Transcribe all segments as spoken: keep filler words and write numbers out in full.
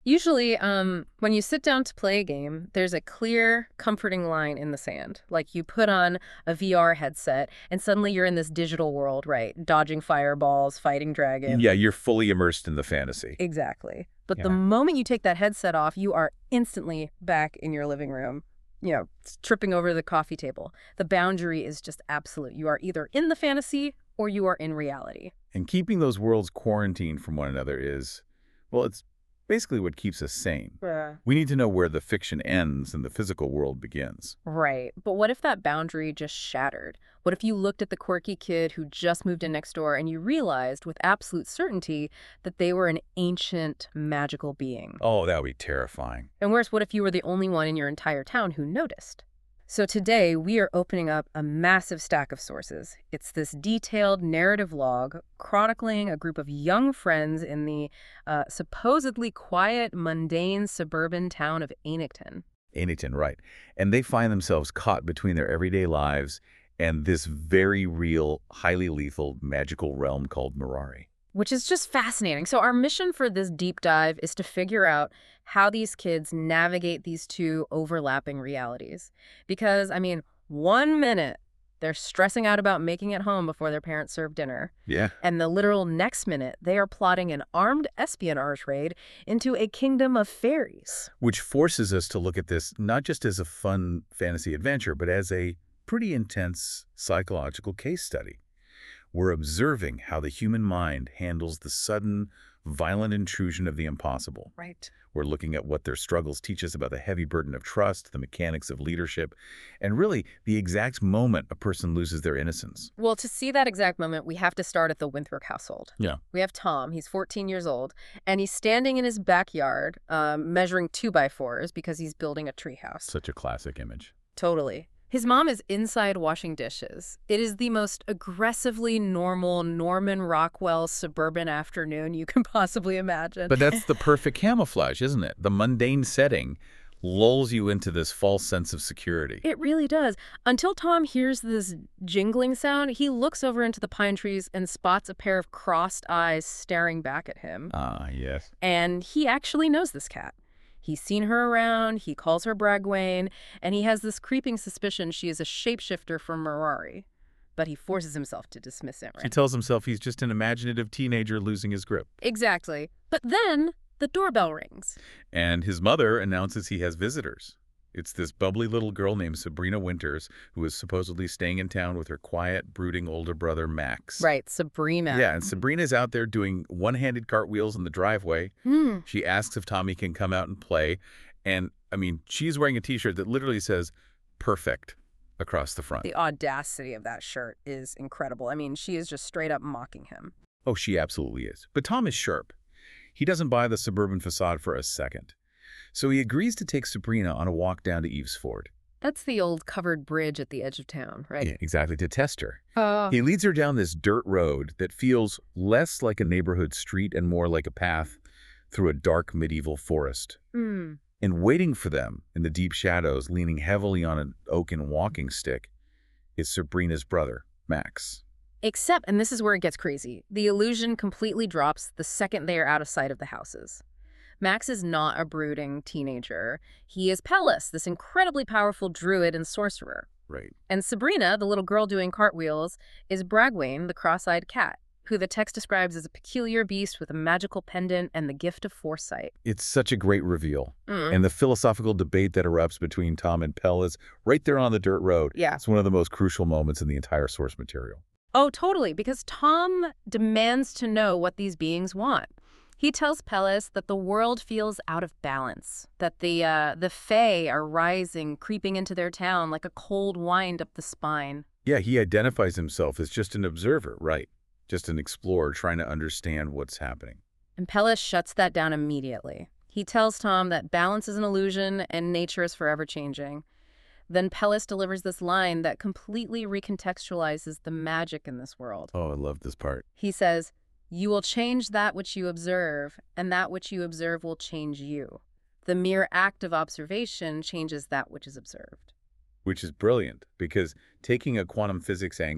Usually, um, when you sit down to play a game, there's a clear, comforting line in the sand. Like you put on a V R headset, and suddenly you're in this digital world, right? Dodging fireballs, fighting dragons. Yeah, you're fully immersed in the fantasy. Exactly. But the Yeah. moment you take that headset off, you are instantly back in your living room, you know, tripping over the coffee table. The boundary is just absolute. You are either in the fantasy or you are in reality. And keeping those worlds quarantined from one another is, well, it's basically what keeps us sane. Yeah. We need to know where the fiction ends and the physical world begins. Right. But what if that boundary just shattered? What if you looked at the quirky kid who just moved in next door and you realized with absolute certainty that they were an ancient, magical being? Oh, that would be terrifying. And worse, what if you were the only one in your entire town who noticed? So today, we are opening up a massive stack of sources. It's this detailed narrative log chronicling a group of young friends in the uh, supposedly quiet, mundane suburban town of Ainicton. Anything, right. And they find themselves caught between their everyday lives and this very real, highly lethal, magical realm called Mirari. Which is just fascinating. So our mission for this deep dive is to figure out how these kids navigate these two overlapping realities. Because, I mean, one minute they're stressing out about making it home before their parents serve dinner. Yeah. And the literal next minute, they are plotting an armed espionage raid into a kingdom of fairies. Which forces us to look at this not just as a fun fantasy adventure, but as a pretty intense psychological case study. We're observing how the human mind handles the sudden, violent intrusion of the impossible. Right. We're looking at what their struggles teach us about the heavy burden of trust, the mechanics of leadership, and really the exact moment a person loses their innocence. Well, to see that exact moment, we have to start at the Winthrop household. Yeah. We have Tom. He's fourteen years old, and he's standing in his backyard um, measuring two by fours because he's building a treehouse. Such a classic image. Totally. His mom is inside washing dishes. It is the most aggressively normal Norman Rockwell suburban afternoon you can possibly imagine. But that's the perfect camouflage, isn't it? The mundane setting lulls you into this false sense of security. It really does. Until Tom hears this jingling sound, he looks over into the pine trees and spots a pair of crossed eyes staring back at him. Ah, yes. And he actually knows this cat. He's seen her around, he calls her Bragwain, and he has this creeping suspicion she is a shapeshifter from Mirari. But he forces himself to dismiss it, He right? tells himself he's just an imaginative teenager losing his grip. Exactly. But then the doorbell rings. And his mother announces he has visitors. It's this bubbly little girl named Sabrina Winters, who is supposedly staying in town with her quiet, brooding older brother, Max. Right, Sabrina. Yeah, and Sabrina's out there doing one-handed cartwheels in the driveway. Hmm. She asks if Tommy can come out and play. And, I mean, she's wearing a T-shirt that literally says, perfect, across the front. The audacity of that shirt is incredible. I mean, she is just straight up mocking him. Oh, she absolutely is. But Tom is sharp. He doesn't buy the suburban facade for a second. So he agrees to take Sabrina on a walk down to Eves Ford. That's the old covered bridge at the edge of town, right? Yeah, exactly, to test her. Oh. He leads her down this dirt road that feels less like a neighborhood street and more like a path through a dark medieval forest. Hmm. And waiting for them in the deep shadows, leaning heavily on an oaken walking stick, is Sabrina's brother, Max. Except, and this is where it gets crazy, the illusion completely drops the second they are out of sight of the houses. Max is not a brooding teenager. He is Pellis, this incredibly powerful druid and sorcerer. Right. And Sabrina, the little girl doing cartwheels, is Bragwain, the cross-eyed cat, who the text describes as a peculiar beast with a magical pendant and the gift of foresight. It's such a great reveal. Mm. And the philosophical debate that erupts between Tom and Pell is right there on the dirt road. Yeah. It's one of the most crucial moments in the entire source material. Oh, totally, because Tom demands to know what these beings want. He tells Pellis that the world feels out of balance, that the uh, the Fae are rising, creeping into their town like a cold wind up the spine. Yeah, he identifies himself as just an observer, right? Just an explorer trying to understand what's happening. And Pellis shuts that down immediately. He tells Tom that balance is an illusion and nature is forever changing. Then Pellis delivers this line that completely recontextualizes the magic in this world. Oh, I love this part. He says, "You will change that which you observe, and that which you observe will change you. The mere act of observation changes that which is observed." Which is brilliant, because taking a quantum physics angle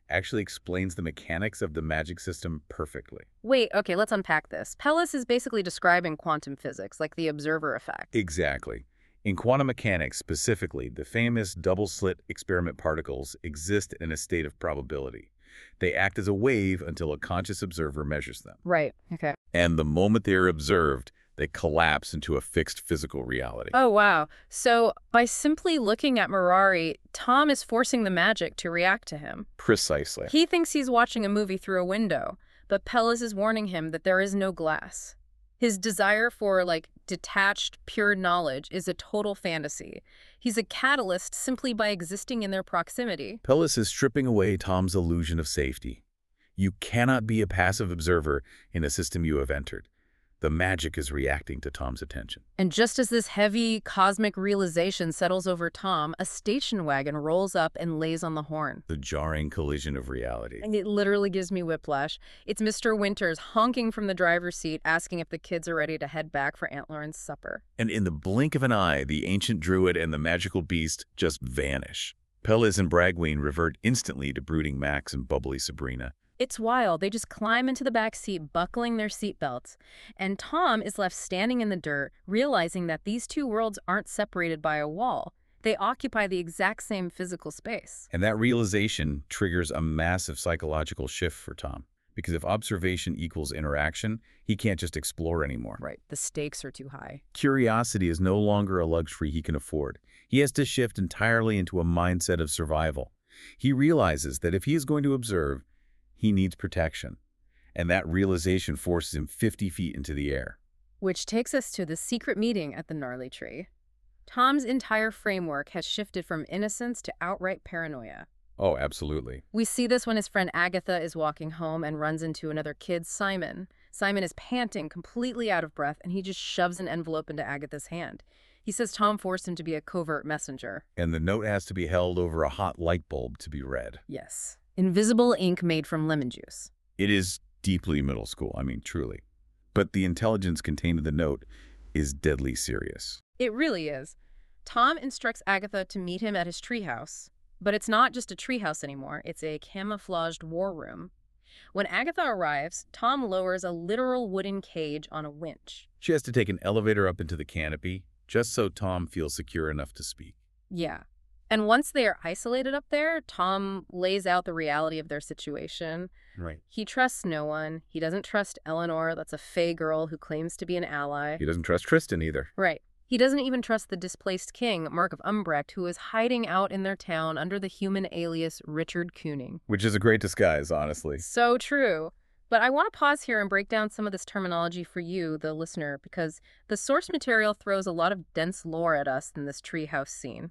actually explains the mechanics of the magic system perfectly. Wait, okay, let's unpack this. Pellis is basically describing quantum physics, like the observer effect. Exactly. In quantum mechanics specifically, the famous double-slit experiment particles exist in a state of probability. They act as a wave until a conscious observer measures them. Right, okay. And the moment they are observed, they collapse into a fixed physical reality. Oh, wow. So by simply looking at Mirari, Tom is forcing the magic to react to him. Precisely. He thinks he's watching a movie through a window, but Pellis is warning him that there is no glass. His desire for, like, detached, pure knowledge is a total fantasy. He's a catalyst simply by existing in their proximity. Pellis is stripping away Tom's illusion of safety. You cannot be a passive observer in a system you have entered. The magic is reacting to Tom's attention. And just as this heavy, cosmic realization settles over Tom, a station wagon rolls up and lays on the horn. The jarring collision of reality. And it literally gives me whiplash. It's Mister Winters honking from the driver's seat, asking if the kids are ready to head back for Aunt Lauren's supper. And in the blink of an eye, the ancient druid and the magical beast just vanish. Pellis and Bragween revert instantly to brooding Max and bubbly Sabrina. It's wild. They just climb into the back seat, buckling their seatbelts. And Tom is left standing in the dirt, realizing that these two worlds aren't separated by a wall. They occupy the exact same physical space. And that realization triggers a massive psychological shift for Tom. Because if observation equals interaction, he can't just explore anymore. Right. The stakes are too high. Curiosity is no longer a luxury he can afford. He has to shift entirely into a mindset of survival. He realizes that if he is going to observe, he needs protection, and that realization forces him fifty feet into the air. Which takes us to the secret meeting at the gnarly tree. Tom's entire framework has shifted from innocence to outright paranoia. Oh, absolutely. We see this when his friend Agatha is walking home and runs into another kid, Simon. Simon is panting, completely out of breath, and he just shoves an envelope into Agatha's hand. He says Tom forced him to be a covert messenger. And the note has to be held over a hot light bulb to be read. Yes. Invisible ink made from lemon juice. It is deeply middle school, I mean, truly. But the intelligence contained in the note is deadly serious. It really is. Tom instructs Agatha to meet him at his treehouse. But it's not just a treehouse anymore. It's a camouflaged war room. When Agatha arrives, Tom lowers a literal wooden cage on a winch. She has to take an elevator up into the canopy, just so Tom feels secure enough to speak. Yeah. And once they are isolated up there, Tom lays out the reality of their situation. Right. He trusts no one. He doesn't trust Eleanor, that's a Fae girl who claims to be an ally. He doesn't trust Tristan either. Right. He doesn't even trust the displaced king, Mark of Umbrecht, who is hiding out in their town under the human alias Richard Kooning. Which is a great disguise, honestly. So true. But I want to pause here and break down some of this terminology for you, the listener, because the source material throws a lot of dense lore at us in this treehouse scene.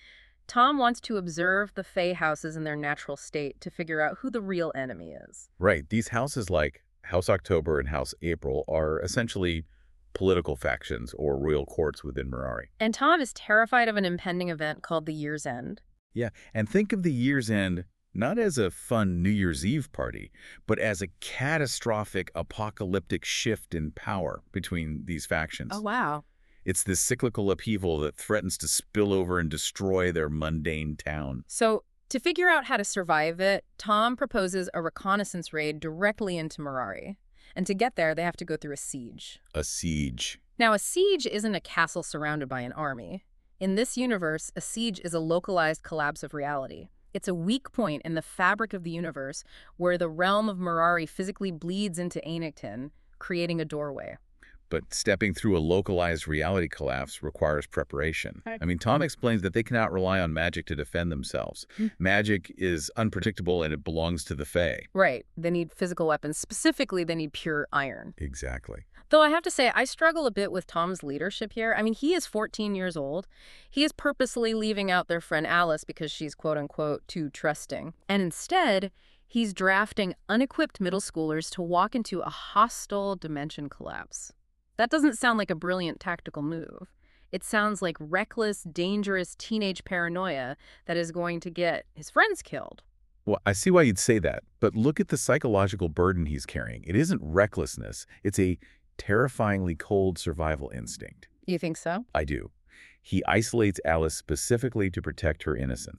Tom wants to observe the Fae houses in their natural state to figure out who the real enemy is. Right. These houses like House October and House April are essentially political factions or royal courts within Mirari. And Tom is terrified of an impending event called the Year's End. Yeah, and think of the Year's End not as a fun New Year's Eve party, but as a catastrophic apocalyptic shift in power between these factions. Oh, wow. It's this cyclical upheaval that threatens to spill over and destroy their mundane town. So, to figure out how to survive it, Tom proposes a reconnaissance raid directly into Mirari. And to get there, they have to go through a siege. A siege. Now, a siege isn't a castle surrounded by an army. In this universe, a siege is a localized collapse of reality. It's a weak point in the fabric of the universe where the realm of Mirari physically bleeds into Ainigton, creating a doorway. But stepping through a localized reality collapse requires preparation. I mean, Tom explains that they cannot rely on magic to defend themselves. Magic is unpredictable and it belongs to the Fae. Right. They need physical weapons. Specifically, they need pure iron. Exactly. Though I have to say, I struggle a bit with Tom's leadership here. I mean, he is fourteen years old. He is purposely leaving out their friend Alice because she's quote-unquote too trusting. And instead, he's drafting unequipped middle schoolers to walk into a hostile dimension collapse. That doesn't sound like a brilliant tactical move. It sounds like reckless, dangerous teenage paranoia that is going to get his friends killed. Well, I see why you'd say that, but look at the psychological burden he's carrying. It isn't recklessness. It's a terrifyingly cold survival instinct. You think so? I do. He isolates Alice specifically to protect her innocence.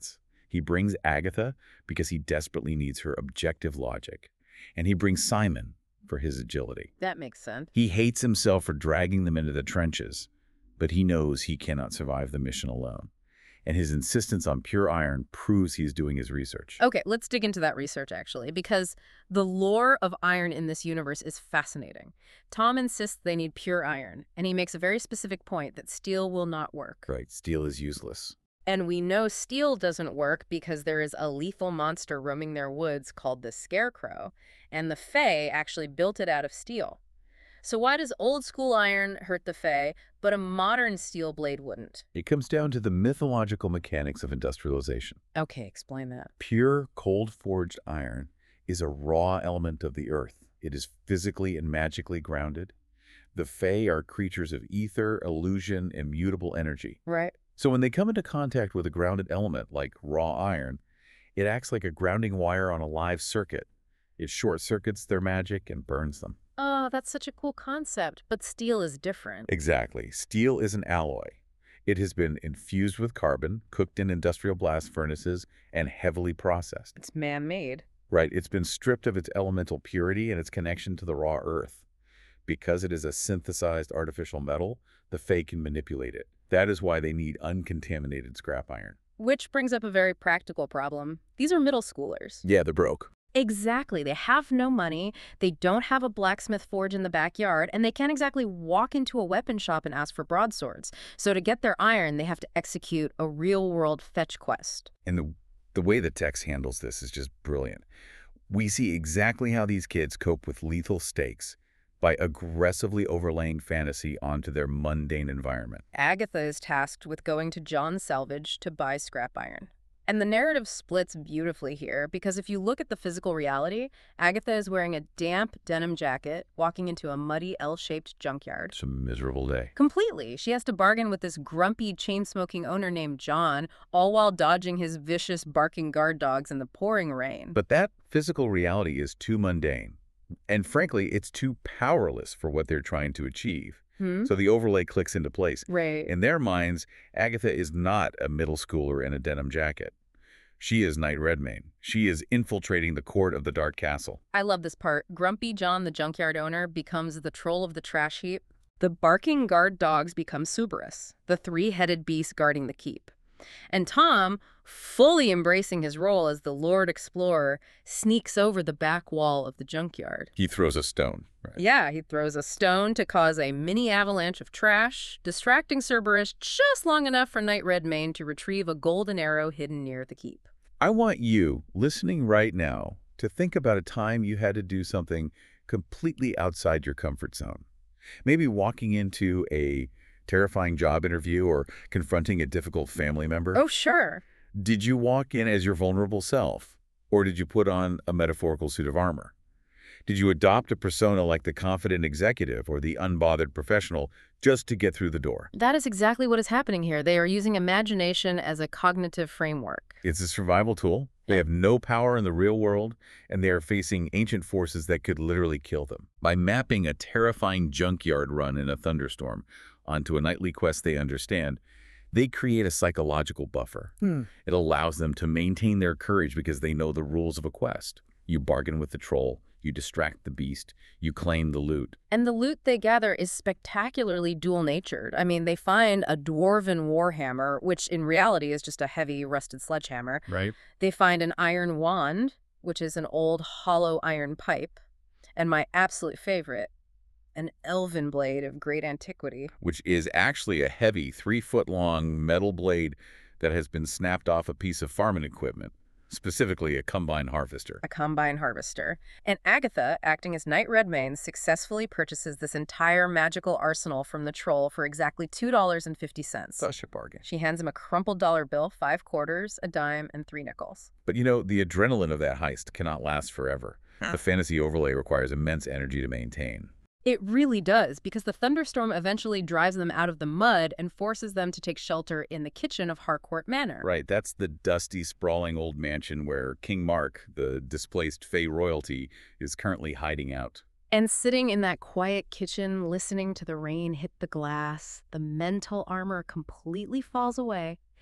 He brings Agatha because he desperately needs her objective logic. And he brings Simon for his agility. That makes sense. He hates himself for dragging them into the trenches, but he knows he cannot survive the mission alone. And his insistence on pure iron proves he is doing his research. Okay, let's dig into that research, actually, because the lore of iron in this universe is fascinating. Tom insists they need pure iron, and he makes a very specific point that steel will not work. Right, steel is useless. And we know steel doesn't work because there is a lethal monster roaming their woods called the Scarecrow, and the Fae actually built it out of steel. So why does old school iron hurt the Fae, but a modern steel blade wouldn't? It comes down to the mythological mechanics of industrialization. Okay, explain that. Pure, cold-forged iron is a raw element of the earth. It is physically and magically grounded. The Fae are creatures of ether, illusion, immutable energy. Right. So when they come into contact with a grounded element like raw iron, it acts like a grounding wire on a live circuit. It short-circuits their magic and burns them. Oh, that's such a cool concept, but steel is different. Exactly. Steel is an alloy. It has been infused with carbon, cooked in industrial blast furnaces, and heavily processed. It's man-made. Right. It's been stripped of its elemental purity and its connection to the raw earth. Because it is a synthesized artificial metal, the Fae can manipulate it. That is why they need uncontaminated scrap iron. Which brings up a very practical problem. These are middle schoolers. Yeah, they're broke. Exactly. They have no money, they don't have a blacksmith forge in the backyard, and they can't exactly walk into a weapon shop and ask for broadswords. So to get their iron, they have to execute a real-world fetch quest. And the, the way the text handles this is just brilliant. We see exactly how these kids cope with lethal stakes by aggressively overlaying fantasy onto their mundane environment. Agatha is tasked with going to John's Salvage to buy scrap iron. And the narrative splits beautifully here, because if you look at the physical reality, Agatha is wearing a damp denim jacket, walking into a muddy L-shaped junkyard. It's a miserable day. Completely. She has to bargain with this grumpy, chain-smoking owner named John, all while dodging his vicious, barking guard dogs in the pouring rain. But that physical reality is too mundane. And frankly, it's too powerless for what they're trying to achieve. Hmm? So the overlay clicks into place. Right. In their minds, Agatha is not a middle schooler in a denim jacket. She is Knight Redmayne. She is infiltrating the court of the Dark Castle. I love this part. Grumpy John, the junkyard owner, becomes the troll of the trash heap. The barking guard dogs become Suberus, the three-headed beast guarding the keep. And Tom, fully embracing his role as the Lord Explorer, sneaks over the back wall of the junkyard. He throws a stone. Right. Yeah, he throws a stone to cause a mini avalanche of trash, distracting Cerberus just long enough for Knight Redmayne to retrieve a golden arrow hidden near the keep. I want you, listening right now, to think about a time you had to do something completely outside your comfort zone. Maybe walking into a terrifying job interview or confronting a difficult family member. Oh, sure. Did you walk in as your vulnerable self, or did you put on a metaphorical suit of armor? Did you adopt a persona like the confident executive or the unbothered professional just to get through the door? That is exactly what is happening here. They are using imagination as a cognitive framework. It's a survival tool. They have no power in the real world, and they are facing ancient forces that could literally kill them. By mapping a terrifying junkyard run in a thunderstorm onto a nightly quest they understand, they create a psychological buffer. Hmm. It allows them to maintain their courage because they know the rules of a quest. You bargain with the troll, you distract the beast, you claim the loot. And the loot they gather is spectacularly dual-natured. I mean, they find a dwarven warhammer, which in reality is just a heavy, rusted sledgehammer. Right. They find an iron wand, which is an old hollow iron pipe. And my absolute favorite, an elven blade of great antiquity. Which is actually a heavy, three-foot-long metal blade that has been snapped off a piece of farming equipment, specifically a combine harvester. A combine harvester. And Agatha, acting as Knight Redmayne, successfully purchases this entire magical arsenal from the troll for exactly two dollars and fifty cents. Such a bargain. She hands him a crumpled dollar bill, five quarters, a dime, and three nickels. But you know, the adrenaline of that heist cannot last forever. The fantasy overlay requires immense energy to maintain. It really does, because the thunderstorm eventually drives them out of the mud and forces them to take shelter in the kitchen of Harcourt Manor. Right, that's the dusty, sprawling old mansion where King Mark, the displaced Fey royalty, is currently hiding out. And sitting in that quiet kitchen, listening to the rain hit the glass, the mental armor completely falls away.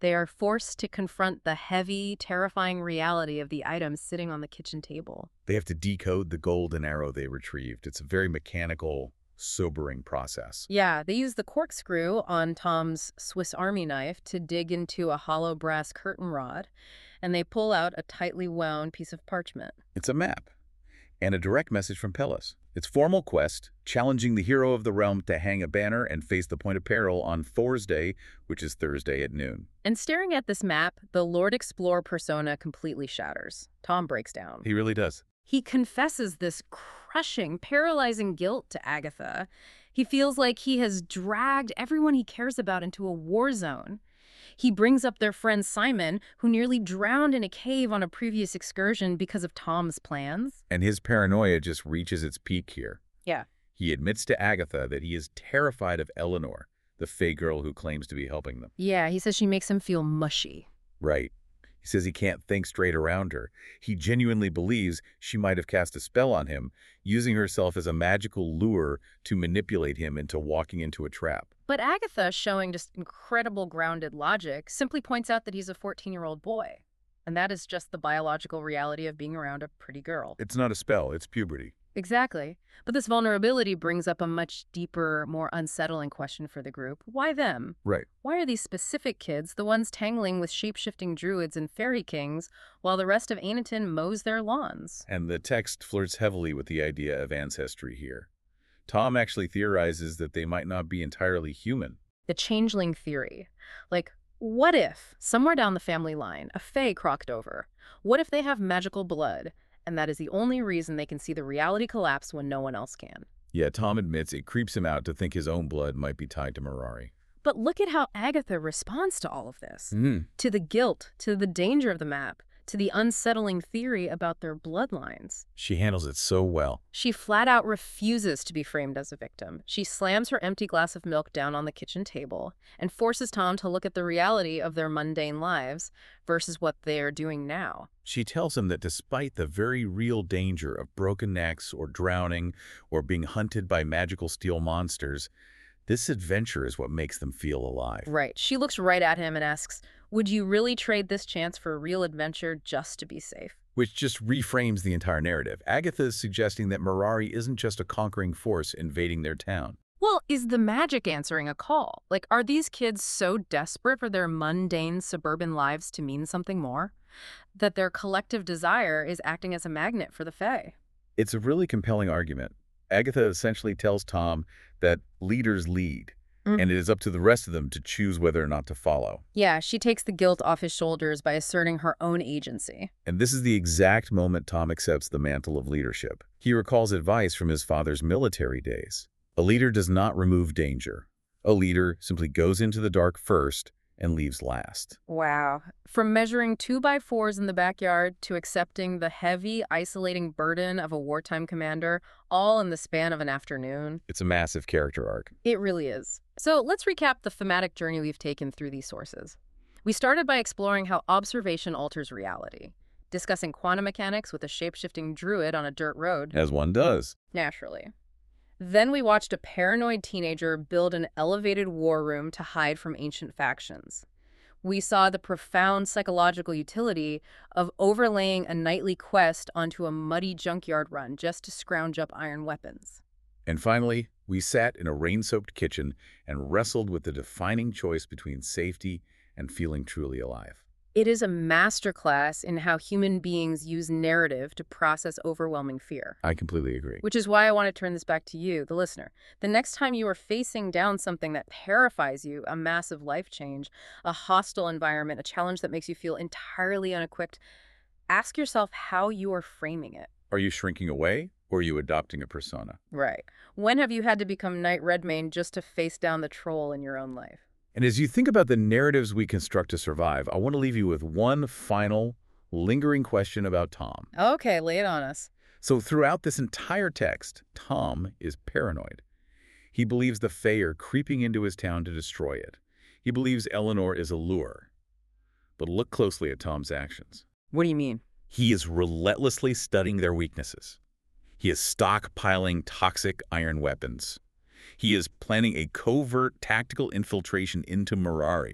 They are forced to confront the heavy, terrifying reality of the items sitting on the kitchen table. They have to decode the golden arrow they retrieved. It's a very mechanical, sobering process. Yeah, they use the corkscrew on Tom's Swiss Army knife to dig into a hollow brass curtain rod, and they pull out a tightly wound piece of parchment. It's a map and a direct message from Pelles. Its formal quest, challenging the hero of the realm to hang a banner and face the point of peril on Thor's Day, which is Thursday at noon. And staring at this map, the Lord Explorer persona completely shatters. Tom breaks down. He really does. He confesses this crushing, paralyzing guilt to Agatha. He feels like he has dragged everyone he cares about into a war zone. He brings up their friend Simon, who nearly drowned in a cave on a previous excursion because of Tom's plans. And his paranoia just reaches its peak here. Yeah. He admits to Agatha that he is terrified of Eleanor, the Fey girl who claims to be helping them. Yeah, he says she makes him feel mushy. Right. He says he can't think straight around her. He genuinely believes she might have cast a spell on him, using herself as a magical lure to manipulate him into walking into a trap. But Agatha, showing just incredible grounded logic, simply points out that he's a fourteen-year-old boy. And that is just the biological reality of being around a pretty girl. It's not a spell, it's puberty. Exactly. But this vulnerability brings up a much deeper, more unsettling question for the group. Why them? Right. Why are these specific kids the ones tangling with shape-shifting druids and fairy kings, while the rest of Aneton mows their lawns? And the text flirts heavily with the idea of ancestry here. Tom actually theorizes that they might not be entirely human. The changeling theory. Like, what if, somewhere down the family line, a fae crocked over? What if they have magical blood, and that is the only reason they can see the reality collapse when no one else can? Yeah, Tom admits it creeps him out to think his own blood might be tied to Mirari. But look at how Agatha responds to all of this. Mm. To the guilt, to the danger of the map, to the unsettling theory about their bloodlines. She handles it so well. She flat out refuses to be framed as a victim. She slams her empty glass of milk down on the kitchen table and forces Tom to look at the reality of their mundane lives versus what they are doing now. She tells him that despite the very real danger of broken necks or drowning or being hunted by magical steel monsters, this adventure is what makes them feel alive. Right. She looks right at him and asks, would you really trade this chance for a real adventure just to be safe? Which just reframes the entire narrative. Agatha is suggesting that Mirari isn't just a conquering force invading their town. Well, is the magic answering a call? Like, are these kids so desperate for their mundane suburban lives to mean something more? That their collective desire is acting as a magnet for the Fae? It's a really compelling argument. Agatha essentially tells Tom that leaders lead, mm. and it is up to the rest of them to choose whether or not to follow. Yeah, she takes the guilt off his shoulders by asserting her own agency. And this is the exact moment Tom accepts the mantle of leadership. He recalls advice from his father's military days. A leader does not remove danger. A leader simply goes into the dark first and leaves last. Wow. From measuring two by fours in the backyard to accepting the heavy, isolating burden of a wartime commander, all in the span of an afternoon. It's a massive character arc. It really is. So let's recap the thematic journey we've taken through these sources. We started by exploring how observation alters reality, discussing quantum mechanics with a shape-shifting druid on a dirt road. As one does. Naturally. Then we watched a paranoid teenager build an elevated war room to hide from ancient factions. We saw the profound psychological utility of overlaying a nightly quest onto a muddy junkyard run just to scrounge up iron weapons. And finally, we sat in a rain-soaked kitchen and wrestled with the defining choice between safety and feeling truly alive. It is a masterclass in how human beings use narrative to process overwhelming fear. I completely agree. Which is why I want to turn this back to you, the listener. The next time you are facing down something that terrifies you, a massive life change, a hostile environment, a challenge that makes you feel entirely unequipped, ask yourself how you are framing it. Are you shrinking away, or are you adopting a persona? Right. When have you had to become Knight Redmane just to face down the troll in your own life? And as you think about the narratives we construct to survive, I want to leave you with one final, lingering question about Tom. Okay, lay it on us. So throughout this entire text, Tom is paranoid. He believes the Fae are creeping into his town to destroy it. He believes Eleanor is a lure. But look closely at Tom's actions. What do you mean? He is relentlessly studying their weaknesses. He is stockpiling toxic iron weapons. He is planning a covert tactical infiltration into Mirari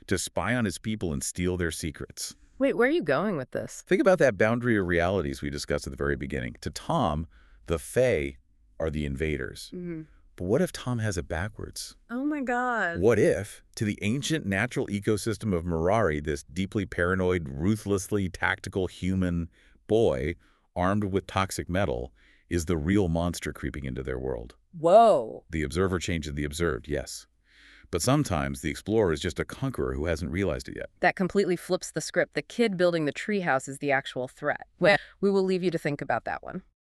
to spy on his people and steal their secrets. Wait, where are you going with this? Think about that boundary of realities we discussed at the very beginning. To Tom, the Fae are the invaders. Mm-hmm. But what if Tom has it backwards? Oh my God. What if, to the ancient natural ecosystem of Mirari, this deeply paranoid, ruthlessly tactical human boy armed with toxic metal is the real monster creeping into their world? Whoa. The observer changes the observed, yes. But sometimes the explorer is just a conqueror who hasn't realized it yet. That completely flips the script. The kid building the treehouse is the actual threat. Well, we will leave you to think about that one.